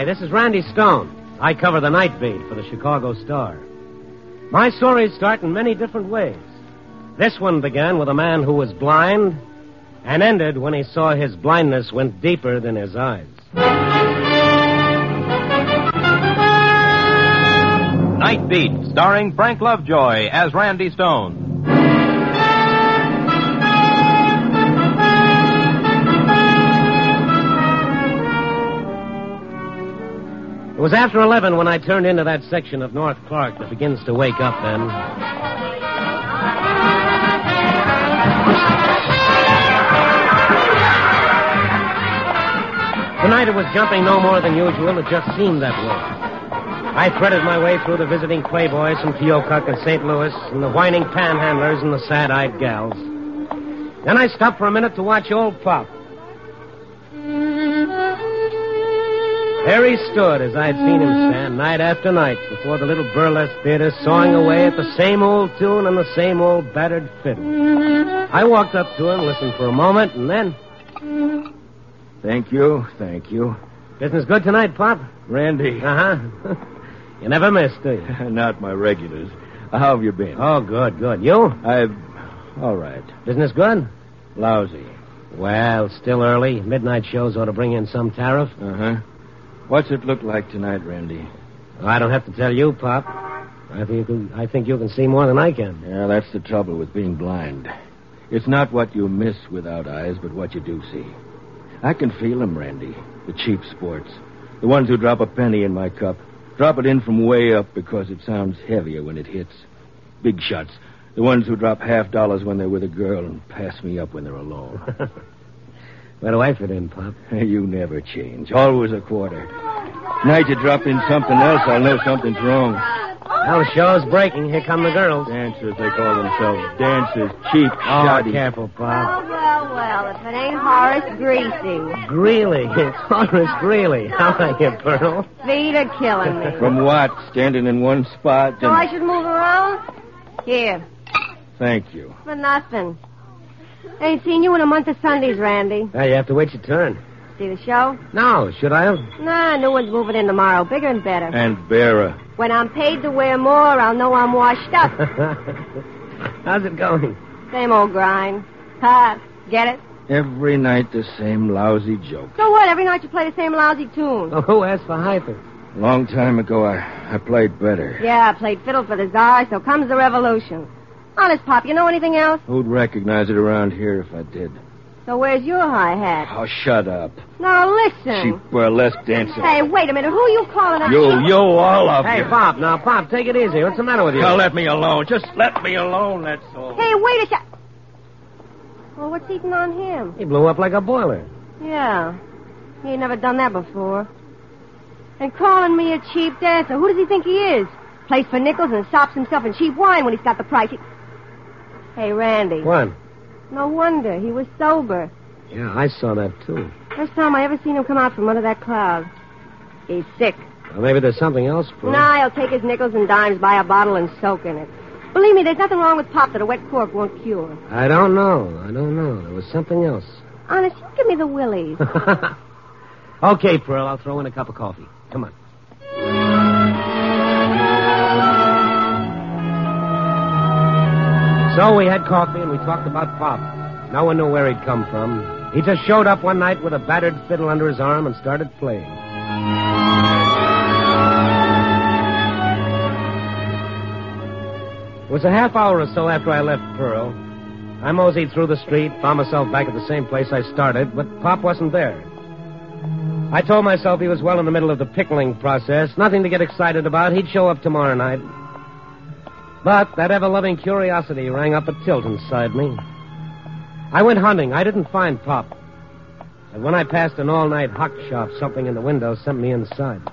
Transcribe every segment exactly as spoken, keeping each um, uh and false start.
Hi, this is Randy Stone. I cover the night beat for the Chicago Star. My stories start in many different ways. This one began with a man who was blind and ended when he saw his blindness went deeper than his eyes. Night Beat, starring Frank Lovejoy as Randy Stone. It was after eleven when I turned into that section of North Clark that begins to wake up then. Tonight it was jumping no more than usual. It just seemed that way. I threaded my way through the visiting playboys from Keokuk and Saint Louis and the whining panhandlers and the sad-eyed gals. Then I stopped for a minute to watch old Pop. There he stood as I'd seen him stand night after night before the little burlesque theater, sawing away at the same old tune and the same old battered fiddle. I walked up to him, listened for a moment, and then... Thank you, thank you. Business good tonight, Pop? Randy. Uh-huh. You never miss, do you? Not my regulars. How have you been? Oh, good, good. You? I've... All right. Business good? Lousy. Well, still early. Midnight shows ought to bring in some tariff. Uh-huh. What's it look like tonight, Randy? Well, I don't have to tell you, Pop. I think you can, I think you can see more than I can. Yeah, that's the trouble with being blind. It's not what you miss without eyes, but what you do see. I can feel them, Randy. The cheap sports. The ones who drop a penny in my cup. Drop it in from way up because it sounds heavier when it hits. Big shots. The ones who drop half dollars when they're with a girl and pass me up when they're alone. Where do I fit in, Pop? You never change. Always a quarter. Night you drop in something else, I'll know something's wrong. Well, the show's breaking. Here come the girls. Dancers, they call themselves. Dancers, cheap, Oh, shoddy. careful, Pop. Oh, well, well, if it ain't Horace Greasy. Greeley. It's Horace Greeley. How are you, Pearl? Feet are killing me. From what? Standing in one spot? So and... I should move around? Here, Thank you. for nothing. Ain't seen you in a month of Sundays, Randy. Now, you have to wait your turn. See the show? No, should I have? Nah, new one's moving in tomorrow. Bigger and better. And bearer. When I'm paid to wear more, I'll know I'm washed up. How's it going? Same old grind. Ha, get it? Every night the same lousy joke. So what? Every night you play the same lousy tune. Oh, who asked for hyper? A long time ago, I, I played better. Yeah, I played fiddle for the Tsar, so comes the revolution. Honest, Pop, you know anything else? Who'd recognize it around here if I did? So where's your hi-hat? Oh, shut up. Now, listen. Cheap burlesque dancer. Hey, wait a minute. Who are you calling a You, cheap- you, all of Hey, you. Pop, now, Pop, take it easy. What's the matter with you? Now let me alone. Just let me alone, that's all. Hey, wait a sec. Well, what's eating on him? He blew up like a boiler. Yeah. He ain't never done that before. And calling me a cheap dancer. Who does he think he is? Plays for nickels and sops himself in cheap wine when he's got the price. He... Hey, Randy. What? No wonder. He was sober. Yeah, I saw that, too. First time I ever seen him come out from under that cloud. He's sick. Well, maybe there's something else, Pearl. Nah, he'll take his nickels and dimes, buy a bottle, and soak in it. Believe me, there's nothing wrong with Pop that a wet cork won't cure. I don't know. I don't know. There was something else. Honest, you give me the willies. Okay, Pearl, I'll throw in a cup of coffee. Come on. So we had coffee and we talked about Pop. No one knew where he'd come from. He just showed up one night with a battered fiddle under his arm and started playing. It was a half hour or so after I left Pearl. I moseyed through the street, found myself back at the same place I started, but Pop wasn't there. I told myself he was well in the middle of the pickling process, nothing to get excited about. He'd show up tomorrow night. But that ever-loving curiosity rang up a tilt inside me. I went hunting. I didn't find Pop. And when I passed an all-night hock shop, something in the window sent me inside.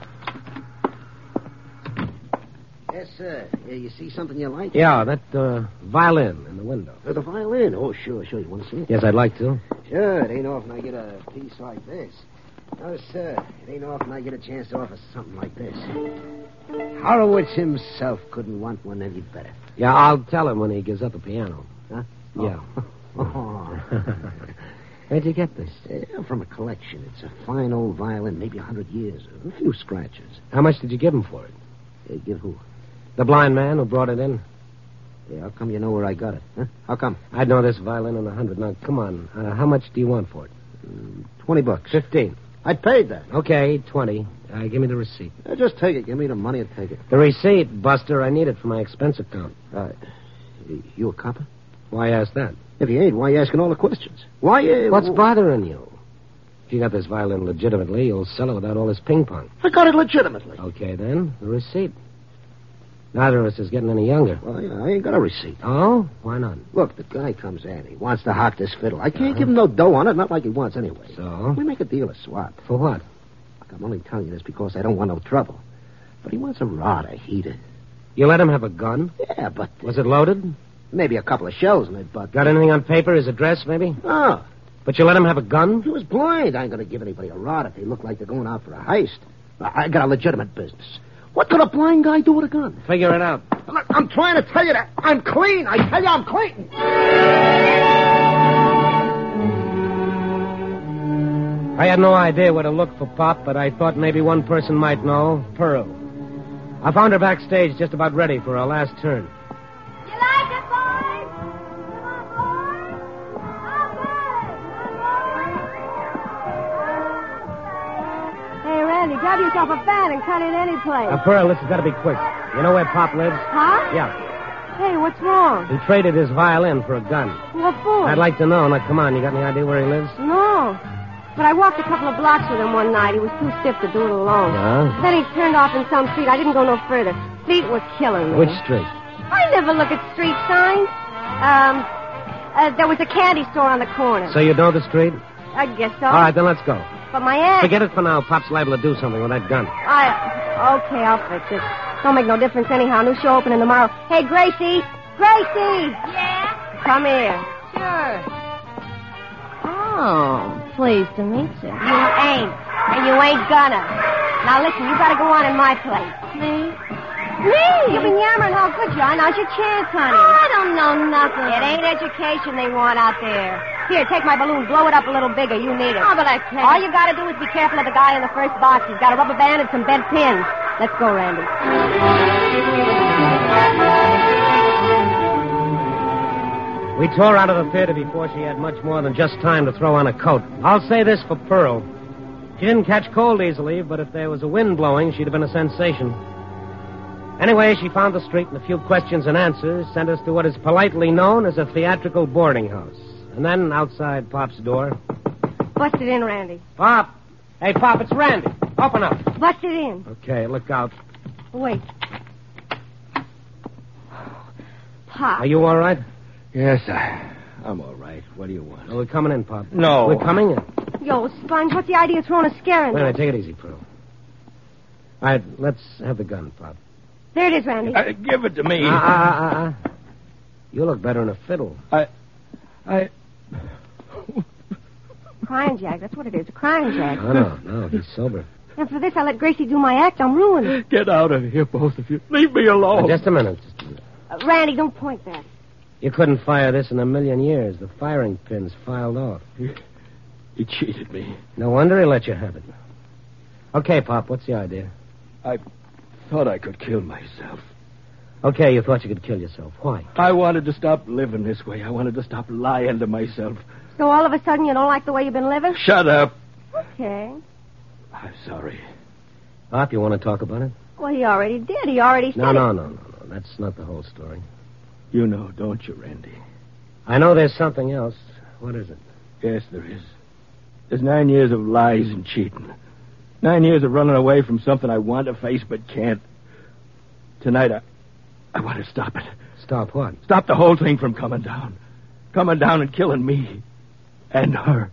Yes, sir. Yeah, you see something you like? Yeah, that uh, violin in the window. Uh, the violin? Oh, sure, sure. You want to see it? Yes, I'd like to. Sure. It ain't often I get a piece like this. No, sir. It ain't often I get a chance to offer something like this. Horowitz himself couldn't want one any better. Yeah, I'll tell him when he gives up the piano. Huh? Yeah. Oh. Where'd you get this? Uh, from a collection. It's a fine old violin, maybe a hundred years. A few scratches. How much did you give him for it? Uh, give who? The blind man who brought it in. Yeah, how come you know where I got it? Huh? How come? I'd know this violin in a hundred. Now, come on. Uh, how much do you want for it? Mm, Twenty bucks. Fifteen. I paid that. Okay, twenty. Uh, give me the receipt. Uh, just take it. Give me the money and take it. The receipt, Buster. I need it for my expense account. Uh, you a copper? Why ask that? If you ain't, why you asking all the questions? Why, uh... What's bothering you? If you got this violin legitimately, you'll sell it without all this ping-pong. I got it legitimately. Okay, then. The receipt. Neither of us is getting any younger. Well, yeah, I ain't got a receipt. Oh? Why not? Look, the guy comes in. He wants to hock this fiddle. I can't uh-huh. give him no dough on it, not like he wants anyway. So? We make a deal, a swap. For what? Look, I'm only telling you this because I don't want no trouble. But he wants a rod, a heater. You let him have a gun? Yeah, but... Uh, Was it loaded? Maybe a couple of shells in it, but... Got anything on paper? His address, maybe? No. But you let him have a gun? He was blind. I ain't going to give anybody a rod if they look like they're going out for a heist. I I got a legitimate business. What could a blind guy do with a gun? Figure it out. Look, I'm trying to tell you that I'm clean. I tell you I'm clean. I had no idea where to look for Pop, but I thought maybe one person might know. Pearl. I found her backstage just about ready for her last turn. You like it, boys? Come on, boys. Hey, Randy, grab yourself a fan and cut it any place. Now, Pearl, this has got to be quick. You know where Pop lives? Huh? Yeah. Hey, what's wrong? He traded his violin for a gun. What for? I'd like to know. Now, come on. You got any idea where he lives? No. But I walked a couple of blocks with him one night. He was too stiff to do it alone. Yeah? Then he turned off in some street. I didn't go no further. Feet were killing me. Which street? I never look at street signs. Um, uh, there was a candy store on the corner. So you know the street? I guess so. All right, then let's go. But my aunt... Forget it for now. Pop's liable to do something with that gun. I... Okay, I'll fix it. Don't make no difference anyhow. New show opening tomorrow. Hey, Gracie! Gracie! Yeah? Come here. Sure. Oh, pleased to meet you. You ain't. And you ain't gonna. Now, listen, you gotta go on in my place. Me? Me? You've been yammering how good you are. Now's your chance, honey. Oh, I don't know nothing. It ain't education they want out there. Here, take my balloon. Blow it up a little bigger. You need it. Oh, but I can't. All you gotta do is be careful of the guy in the first box. He's got a rubber band and some bent pins. Let's go, Randy. We tore out of the theater before she had much more than just time to throw on a coat. I'll say this for Pearl. She didn't catch cold easily, but if there was a wind blowing, she'd have been a sensation. Anyway, she found the street and a few questions and answers sent us to what is politely known as a theatrical boarding house. And then outside Pop's door... Bust it in, Randy. Pop! Hey, Pop, it's Randy. Open up. Bust it in. Okay, look out. Wait. Pop. Are you all right? Yes, I, I'm all right. What do you want? Oh, we're coming in, Pop. No. We're coming in. Yo, Sponge, what's the idea of throwing a scare in Wait a there? minute, take it easy, Pearl. All right, let's have the gun, Pop. There it is, Randy. Uh, give it to me. Ah, ah, ah, ah. You look better in a fiddle. I... I... Crying Jack, that's what it is, a crying Jack. No, no, no, he's sober. And for this, I let Gracie do my act. I'm ruined. Get out of here, both of you. Leave me alone. Now, just a minute. Just a minute. Uh, Randy, don't point that. You couldn't fire this in a million years. The firing pin's filed off. He, he cheated me. No wonder he let you have it. Okay, Pop, what's the idea? I thought I could kill myself. Okay, you thought you could kill yourself. Why? I wanted to stop living this way. I wanted to stop lying to myself. So all of a sudden you don't like the way you've been living? Shut up. Okay. I'm sorry. Pop, you want to talk about it? Well, he already did. He already said No, it. no, no, no, no. That's not the whole story. You know, don't you, Randy? I know there's something else. What is it? Yes, there is. There's nine years of lies and cheating. Nine years of running away from something I want to face but can't. Tonight, I, I want to stop it. Stop what? Stop the whole thing from coming down. Coming down and killing me. And her.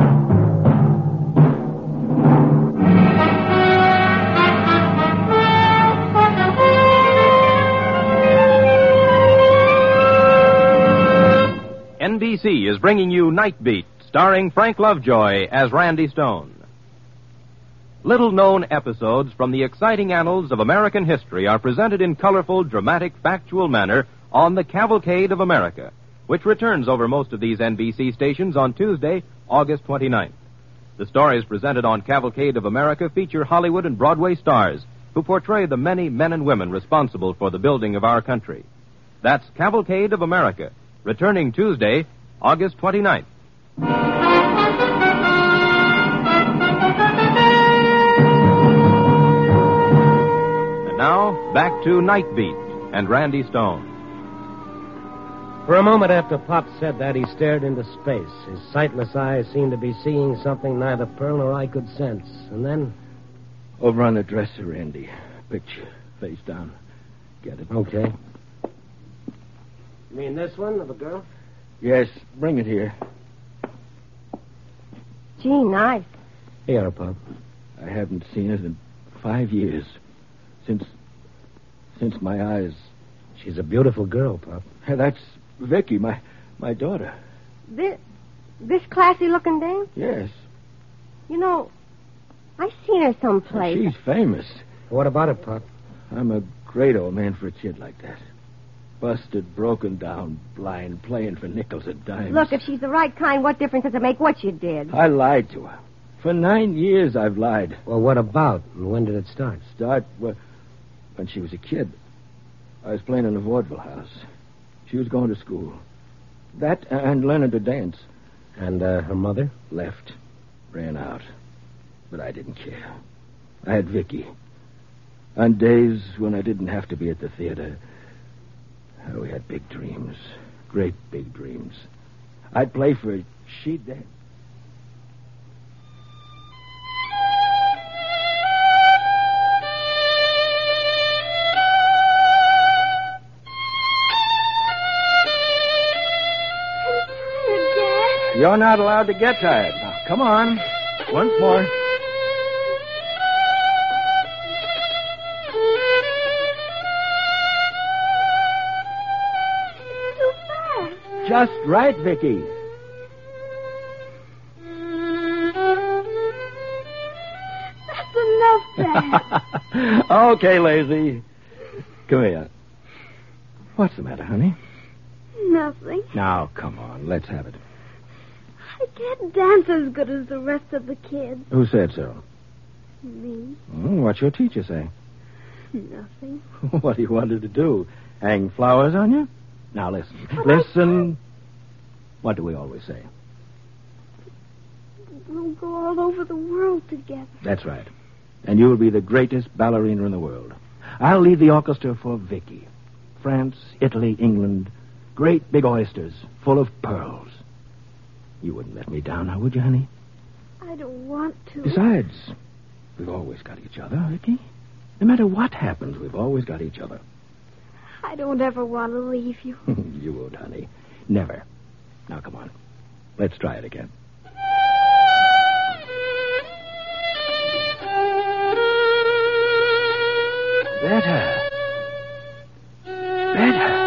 N B C is bringing you Night Beat, starring Frank Lovejoy as Randy Stone. Little-known episodes from the exciting annals of American history are presented in colorful, dramatic, factual manner on The Cavalcade of America, which returns over most of these N B C stations on Tuesday, August twenty-ninth. The stories presented on Cavalcade of America feature Hollywood and Broadway stars who portray the many men and women responsible for the building of our country. That's Cavalcade of America, returning Tuesday, August twenty-ninth. And now, back to Night Beat and Randy Stone. For a moment after Pop said that, he stared into space. His sightless eyes seemed to be seeing something neither Pearl nor I could sense. And then... Over on the dresser, Randy. Picture, face down. Get it? Okay. You mean this one of a girl? Yes, bring it here. Gee, nice. Here, Pop. I haven't seen it in five years. Since... Since my eyes... She's a beautiful girl, Pop. Hey, that's Vicky, my my daughter. This, this classy-looking dame? Yes. You know, I've seen her someplace. She's famous. What about it, Pop? I'm a great old man for a kid like that. Busted, broken down, blind, playing for nickels and dimes. Look, if she's the right kind, what difference does it make what you did? I lied to her. For nine years I've lied. Well, what about? And when did it start? Start well, when she was a kid. I was playing in the vaudeville house. She was going to school. That and learning to dance. And uh, her mother? Left. Ran out. But I didn't care. I had Vicky. On days when I didn't have to be at the theater, we had big dreams. Great big dreams. I'd play for her. She'd dance. You're not allowed to get tired. Now, come on. Once more. Too fast. Just right, Vicky. That's enough, Dad. Okay, lazy. Come here. What's the matter, honey? Nothing. Now, come on. Let's have it. I can't dance as good as the rest of the kids. Who said so? Me? Hmm, what's your teacher say? Nothing. What do you want her to do? Hang flowers on you? Now, listen. Listen. What do we always say? We'll go all over the world together. That's right. And you'll be the greatest ballerina in the world. I'll lead the orchestra for Vicky. France, Italy, England. Great big oysters full of pearls. You wouldn't let me down now, would you, honey? I don't want to. Besides, we've always got each other, Vicky. No matter what happens, we've always got each other. I don't ever want to leave you. You won't, honey. Never. Now, come on. Let's try it again. Better. Better.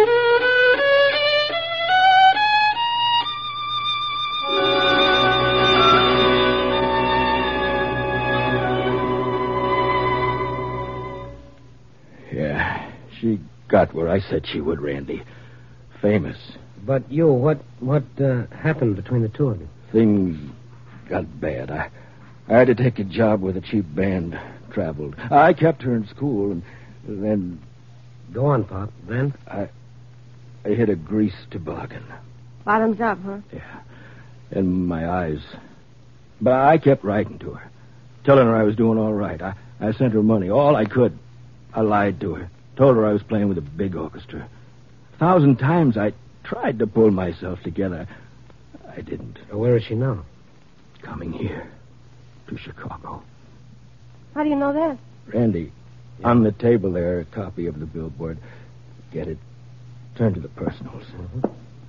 Yeah, she got where I said she would, Randy. Famous. But you, what what uh, happened between the two of you? Things got bad. I, I had to take a job with a cheap band. Traveled. I kept her in school, and then... Go on, Pop. Then? I I hit a grease toboggan. Bottoms up, huh? Yeah. In my eyes. But I kept writing to her, telling her I was doing all right. I, I sent her money, all I could. I lied to her. Told her I was playing with a big orchestra. A thousand times I tried to pull myself together. I didn't. Where is she now? Coming here. To Chicago. How do you know that? Randy, yeah. On the table there, a copy of the billboard. Get it? Turn to the personals. Mm-hmm.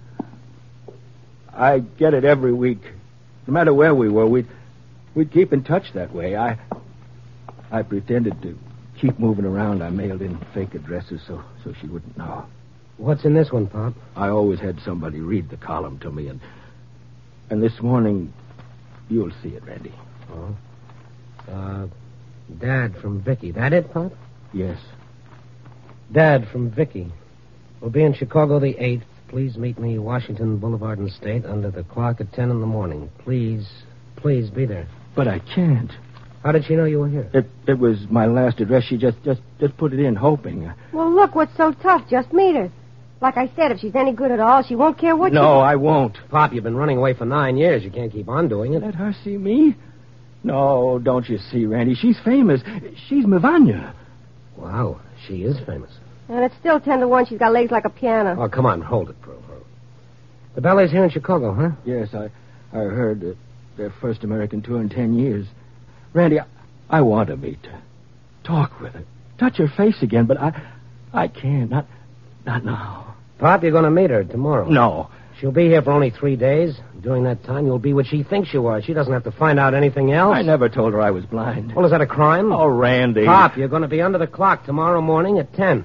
I get it every week. No matter where we were, we'd, we'd keep in touch that way. I I pretended to keep moving around. I mailed in fake addresses so, so she wouldn't know. What's in this one, Pop? I always had somebody read the column to me, and and this morning, you'll see it, Randy. Oh? Uh, Dad from Vicky. That it, Pop? Yes. Dad from Vicky. We'll be in Chicago the eighth. please meet me Washington Boulevard and State under the clock at ten in the morning. Please, please be there. But I can't. How did she know you were here? It it was my last address. She just just just put it in, hoping. Well, look, what's so tough? Just meet her. Like I said, if she's any good at all, she won't care what you... No, I won't. Pop, you've been running away for nine years. You can't keep on doing it. Let her see me? No, don't you see, Randy? She's famous. She's Mivanya. Wow, she is famous. And it's still ten to one. She's got legs like a piano. Oh, come on, hold it, Pearl. The ballet's here in Chicago, huh? Yes, I, I heard that their first American tour in ten years. Randy, I, I want to meet her. Talk with her. Touch her face again, but I I can't. Not, not now. Pop, you're going to meet her tomorrow. No. She'll be here for only three days. During that time, you'll be what she thinks you are. She doesn't have to find out anything else. I never told her I was blind. Well, is that a crime? Oh, Randy. Pop, you're going to be under the clock tomorrow morning at ten.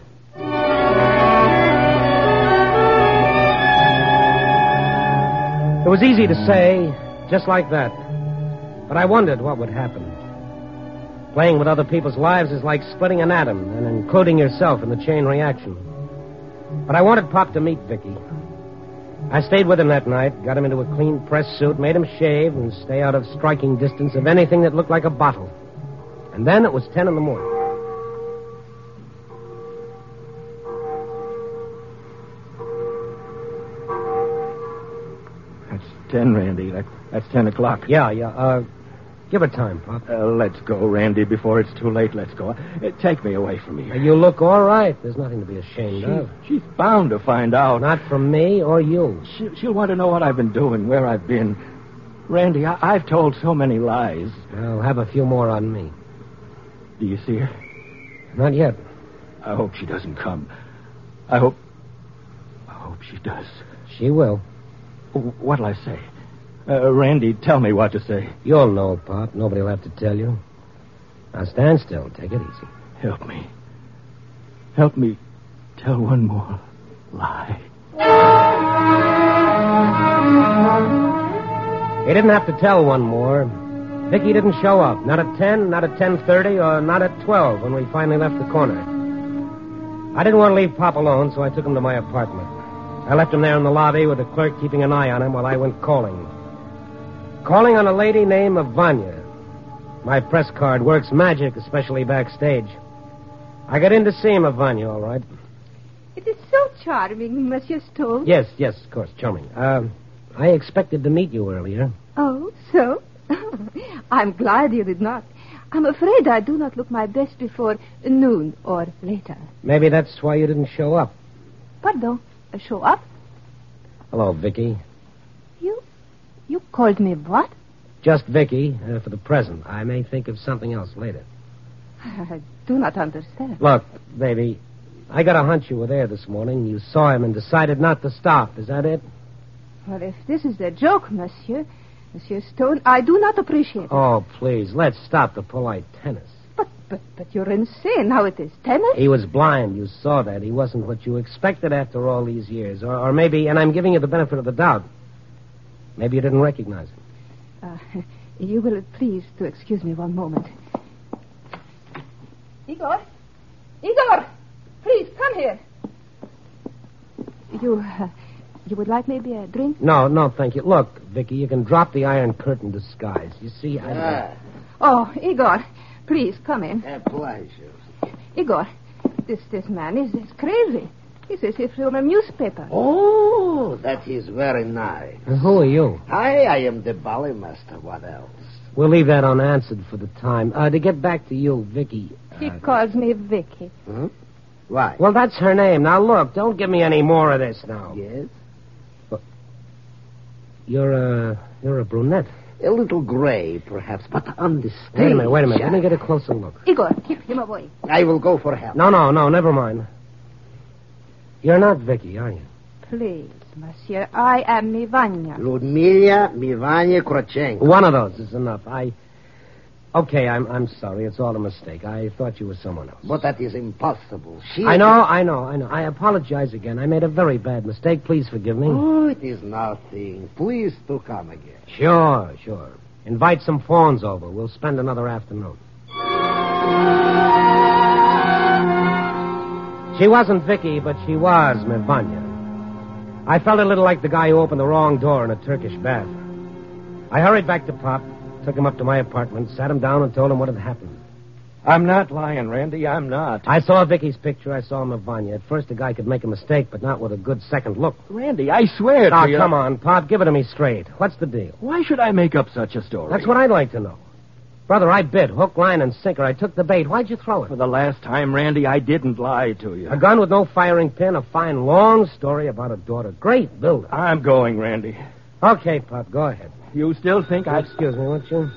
It was easy to say, just like that. But I wondered what would happen. Playing with other people's lives is like splitting an atom and including yourself in the chain reaction. But I wanted Pop to meet Vicky. I stayed with him that night, got him into a clean press suit, made him shave and stay out of striking distance of anything that looked like a bottle. And then it was ten in the morning. That's ten, Randy. That, that's ten o'clock. Yeah, yeah. Uh, give her time, Pop. Uh, let's go, Randy, before it's too late. Let's go. Uh, take me away from here. You look all right. There's nothing to be ashamed of. She, she's bound to find out. Not from me or you. She, she'll want to know what I've been doing, where I've been. Randy, I, I've told so many lies. I'll have a few more on me. Do you see her? Not yet. I hope she doesn't come. I hope... I hope she does. She will. What'll I say? Uh, Randy, tell me what to say. You'll know, Pop. Nobody'll have to tell you. Now stand still. Take it easy. Help me. Help me tell one more lie. He didn't have to tell one more. Vicky didn't show up. Not at ten, not at ten thirty, or not at twelve when we finally left the corner. I didn't want to leave Pop alone, so I took him to my apartment. I left him there in the lobby with the clerk keeping an eye on him while I went calling. Calling on a lady named Vanya. My press card works magic, especially backstage. I got in to see him, Vanya, all right. It is so charming, Monsieur Stone. Yes, yes, of course, charming. Uh, I expected to meet you earlier. Oh, so? I'm glad you did not. I'm afraid I do not look my best before noon or later. Maybe that's why you didn't show up. Pardon? Uh, show up? Hello, Vicky. You... you called me what? Just Vicky, uh, for the present. I may think of something else later. I do not understand. Look, baby, I got a hunch you were there this morning. You saw him and decided not to stop. Is that it? Well, if this is a joke, Monsieur, Monsieur Stone, I do not appreciate it. Oh, please, let's stop the polite tennis. But, but, but you're insane. How it is tennis? He was blind. You saw that. He wasn't what you expected after all these years. Or, or maybe, and I'm giving you the benefit of the doubt, maybe you didn't recognize him. Uh, you will please to excuse me one moment. Igor? Igor! Please, come here. You, uh, you would like maybe a drink? No, no, thank you. Look, Vicky, you can drop the Iron Curtain disguise. You see, I... Ah, Oh, Igor, please come in. a pleasure. Igor, this this man is, is crazy. He's as if from a newspaper. Oh, that is very nice. And who are you? I, I am the ballet master. What else? We'll leave that unanswered for the time. Uh, to get back to you, Vicky. He Uh, calls me Vicky. Huh? Why? well, that's her name. Now, look, don't give me any more of this now. Yes? You're a, you're a brunette. A little gray, perhaps, but on the stage. Wait a minute, wait a minute. Let me get a closer look. Igor, keep him away. I will go for help. No, no, no, never mind. You're not Vicky, are you? Please, Monsieur, I am Mivanya. Ludmila Mivanya Krochenko. One of those is enough. I... Okay, I'm I'm sorry. It's all a mistake. I thought you were someone else. But that is impossible. She I know, I know, I know. I apologize again. I made a very bad mistake. Please forgive me. Oh, it is nothing. Please to come again. Sure, sure. Invite some fawns over. We'll spend another afternoon. She wasn't Vicky, but she was Mivanya. I felt a little like the guy who opened the wrong door in a Turkish bath. I hurried back to Pop, took him up to my apartment, sat him down, and told him what had happened. I'm not lying, Randy. I'm not. I saw Vicky's picture. I saw Mavanya. At first, a guy could make a mistake, but not with a good second look. Randy, I swear Now, to you. come on, Pop. Give it to me straight. What's the deal? Why should I make up such a story? That's what I'd like to know. Brother, I bid. Hook, line, and sinker. I took the bait. Why'd you throw it? For the last time, Randy, I didn't lie to you. A gun with no firing pin, a fine, long story about a daughter. Great build. I'm going, Randy. Okay, Pop, go ahead. You still think I... Excuse me, won't you?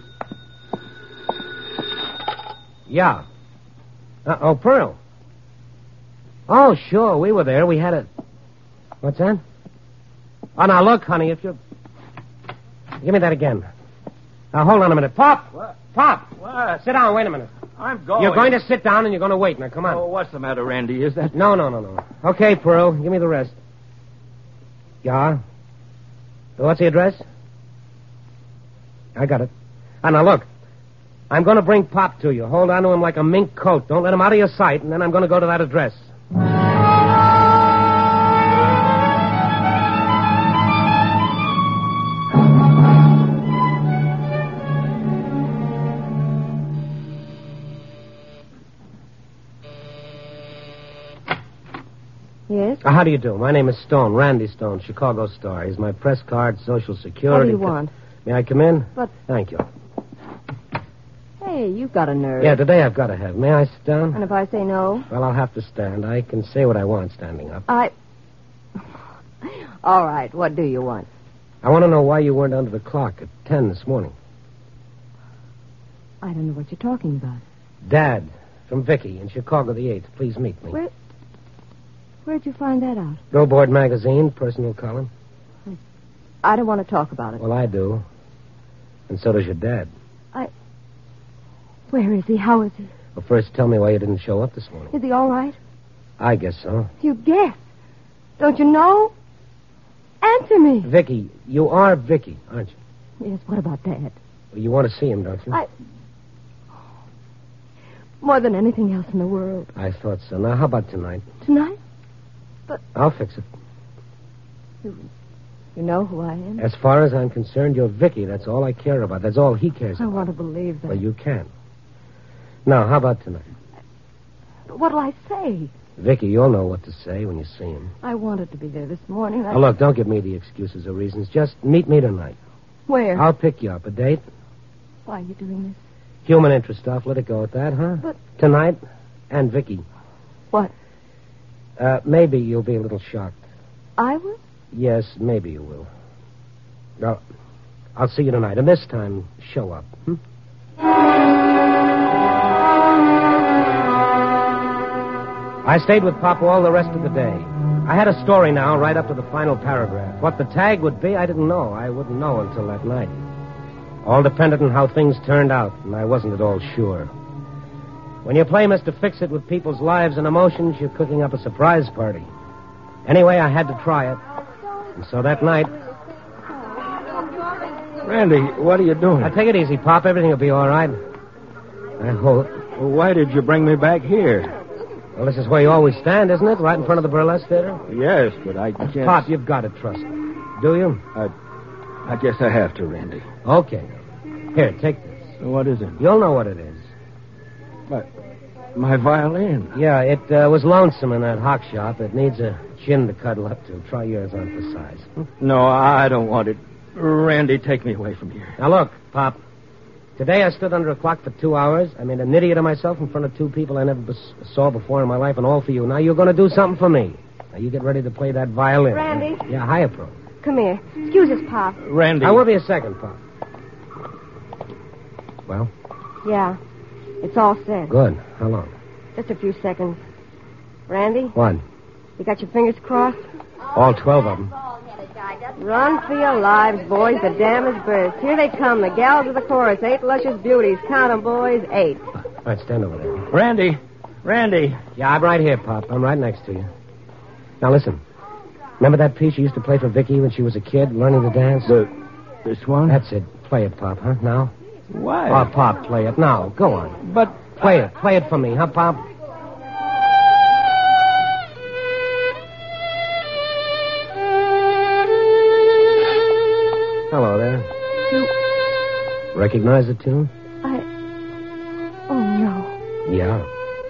Yeah. Uh, oh, Pearl. Oh, sure, we were there. We had a... What's that? Oh, now, look, honey, if you're... Give me that again. Now, hold on a minute. Pop! What? Pop! What? Sit down, wait a minute. I'm going. You're going to sit down and you're going to wait. Now, come on. Oh, what's the matter, Randy? Is that... No, no, no, no. Okay, Pearl, give me the rest. Yeah? What's the address? I got it. Ah, now, look. I'm going to bring Pop to you. Hold on to him like a mink coat. Don't let him out of your sight, and then I'm going to go to that address. Yes? Uh, how do you do? My name is Stone, Randy Stone, Chicago Star. Here's my press card, Social Security. What do you want? May I come in? But- Thank you. Hey, you've got a nerve. Yeah, today I've got to have. May I sit down? And if I say no? Well, I'll have to stand. I can say what I want standing up. I... All right, what do you want? I want to know why you weren't under the clock at ten this morning. I don't know what you're talking about. Dad, from Vicky in Chicago the eighth. Please meet me. Where... Where'd you find that out? Billboard magazine, personal column. I don't want to talk about it. Well, I do. And so does your dad. I... Where is he? How is he? Well, first tell me why you didn't show up this morning. Is he all right? I guess so. You guess. Don't you know? Answer me. Vicky, you are Vicky, aren't you? Yes, what about Dad? Well, you want to see him, don't you? I... More than anything else in the world. I thought so. Now, how about tonight? Tonight? I'll fix it. You, you know who I am? As far as I'm concerned, you're Vicky. That's all I care about. That's all he cares I about. want to believe that. Well, you can. Now, how about tonight? But what'll I say? Vicky, you'll know what to say when you see him. I wanted to be there this morning. I... Now, look, don't give me the excuses or reasons. Just meet me tonight. Where? I'll pick you up. A date? Why are you doing this? Human interest stuff. Let it go at that, huh? But... Tonight, and Vicky. What? Uh, maybe you'll be a little shocked. I will? Yes, maybe you will. Now, I'll see you tonight, and this time, show up. Hmm? I stayed with Pop all the rest of the day. I had a story now, right up to the final paragraph. What the tag would be, I didn't know. I wouldn't know until that night. All depended on how things turned out, and I wasn't at all sure. When you play Mister Fix-It with people's lives and emotions, you're cooking up a surprise party. Anyway, I had to try it. And so that night... Randy, what are you doing? Now, take it easy, Pop. Everything will be all right. I hope. Well, why did you bring me back here? Well, this is where you always stand, isn't it? Right in front of the burlesque theater? Yes, but I can't... Pop, you've got to trust me. Do you? I, I guess I have to, Randy. Okay. Here, take this. What is it? You'll know what it is. My, my violin. Yeah, it uh, was lonesome in that hock shop. It needs a chin to cuddle up to. Try yours on for size. Hmm? No, I don't want it. Randy, take me away from here. Now, look, Pop. Today I stood under a clock for two hours. I made an idiot of myself in front of two people I never bes- saw before in my life, and all for you. Now you're going to do something for me. Now you get ready to play that violin. Randy? Yeah, hiya, Pro. Come here. Excuse us, Pop. Randy. I will be a second, Pop. Well? Yeah. It's all set. Good. How long? Just a few seconds. Randy, One. you got your fingers crossed? All twelve of them. Run for your lives, boys. The dam is burst. Here they come, the gals of the chorus. Eight luscious beauties. Count 'em, boys. Eight. All right, stand over there. Randy. Randy. Yeah, I'm right here, Pop. I'm right next to you. Now, listen. Remember that piece you used to play for Vicky when she was a kid, learning to dance? The, this one? That's it. Play it, Pop, huh? Now? Why? Oh, Pop, play it. Now, go on. But... Play it. Play it for me, huh, Pop? Recognize the tune? I... Oh, no. Yeah.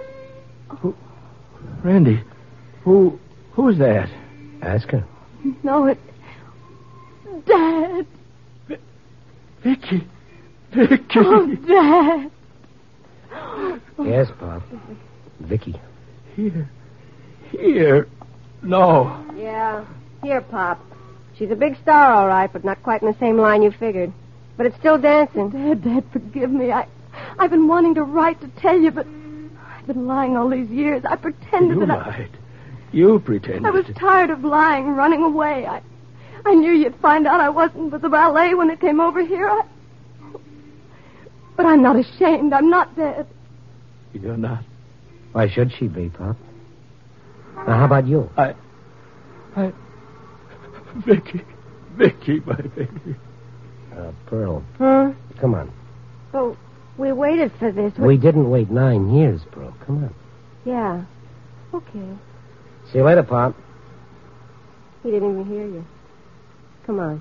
Randy, who... who's that? Ask her. No, it... Dad. Vicky. Vicky. Oh, Dad. Yes, Pop. Vicky. Here. Here. No. Yeah. Here, Pop. She's a big star, all right, but not quite in the same line you figured. But it's still dancing. Dad, Dad, forgive me. I, I've been wanting to write to tell you, but I've been lying all these years. I pretended You that lied. You pretended. I... I was tired of lying, running away. I... I knew you'd find out I wasn't with the ballet when it came over here. I... But I'm not ashamed. I'm not dead. You're not. Why should she be, Pop? Now, how about you? I... I... Vicky. Vicky, my baby. Uh, Pearl. Huh? Come on. Oh, we waited for this. We didn't wait nine years, Pearl. Come on. Yeah. Okay. See you later, Pop. He didn't even hear you. Come on.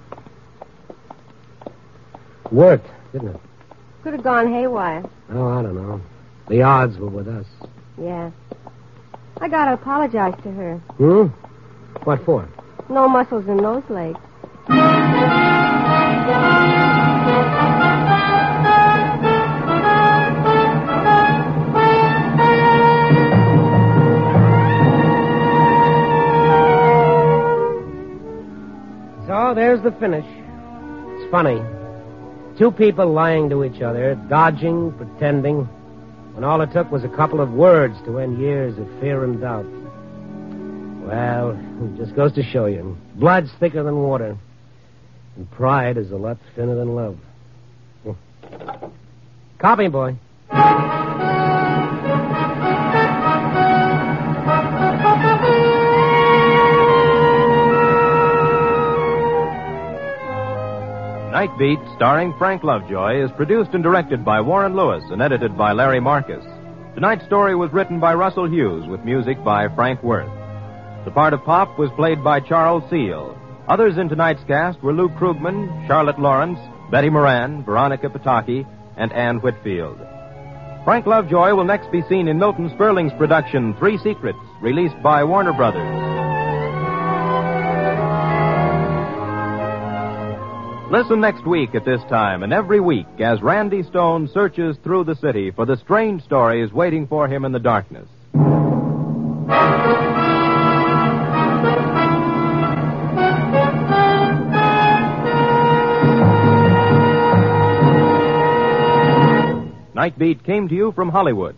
Worked, didn't it? Could have gone haywire. Oh, I don't know. The odds were with us. Yeah. I gotta apologize to her. Hmm? What for? No muscles in those legs. So there's the finish. It's funny. Two people lying to each other, dodging, pretending, when all it took was a couple of words to end years of fear and doubt. Well, it just goes to show you. Blood's thicker than water. And pride is a lot thinner than love. Copy, boy. Night Beat, starring Frank Lovejoy, is produced and directed by Warren Lewis and edited by Larry Marcus. Tonight's story was written by Russell Hughes with music by Frank Worth. The part of Pop was played by Charles Seal. Others in tonight's cast were Lou Krugman, Charlotte Lawrence, Betty Moran, Veronica Pataki, and Ann Whitfield. Frank Lovejoy will next be seen in Milton Sperling's production, Three Secrets, released by Warner Brothers. Listen next week at this time and every week as Randy Stone searches through the city for the strange stories waiting for him in the darkness. Night Beat came to you from Hollywood.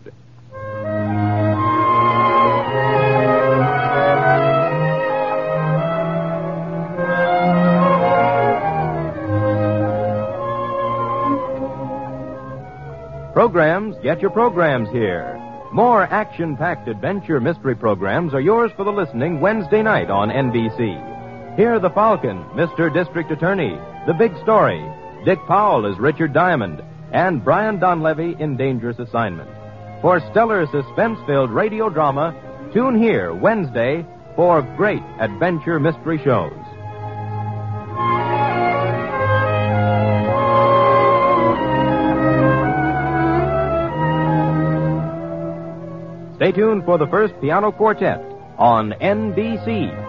Programs, get your programs here. More action-packed adventure mystery programs are yours for the listening Wednesday night on N B C. Hear The Falcon, Mister District Attorney, The Big Story, Dick Powell as Richard Diamond, and Brian Donlevy in Dangerous Assignment. For stellar suspense-filled radio drama, tune here Wednesday for great adventure mystery shows. Stay tuned for the first piano quartet on N B C.